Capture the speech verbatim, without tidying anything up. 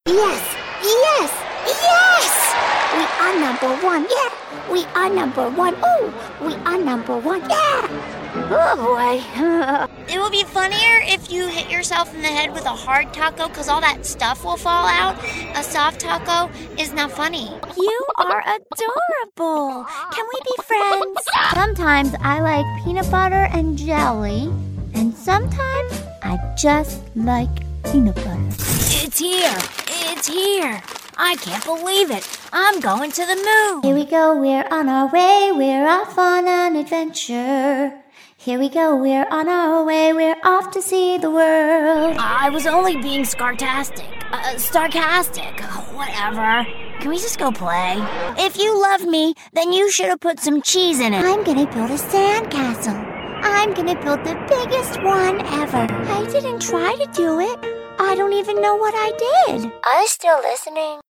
Yes, yes, yes! We are number one, yeah! We are number one, oh! We are number one, yeah! Oh boy. It will be funnier if you hit yourself in the head with a hard taco because all that stuff will fall out. A soft taco is not funny. You are adorable. Can we be friends? Sometimes I like peanut butter and jelly, and sometimes I just like peanut butter. It's here. It's here. I can't believe it. I'm going to the moon. Here we go, we're on our way. We're off on an adventure. Here we go, we're on our way. We're off to see the world. I was only being scartastic. Uh, sarcastic. Whatever. Can we just go play? If you love me, then you should have put some cheese in it. I'm gonna build a sandcastle. I'm gonna build the biggest one ever. I didn't try to do it. I don't even know what I did. Are you still listening?